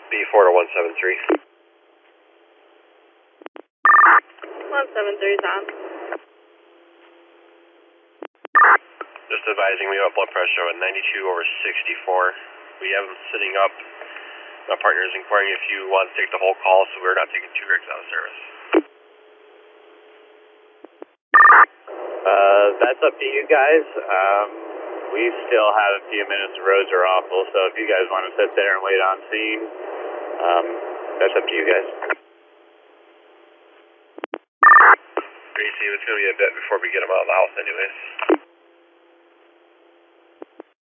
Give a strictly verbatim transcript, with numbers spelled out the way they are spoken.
B four to one seven three. one seven three is on. Just advising we have blood pressure at ninety-two over sixty-four. We have him sitting up. My partner is inquiring if you want to take the whole call, so we're not taking two rigs out of service. Uh, that's up to you guys. Um, we still have a few minutes. The roads are awful, so if you guys want to sit there and wait on scene, um, that's up to you guys. Gracie, it's going to be a bit before we get him out of the house anyways.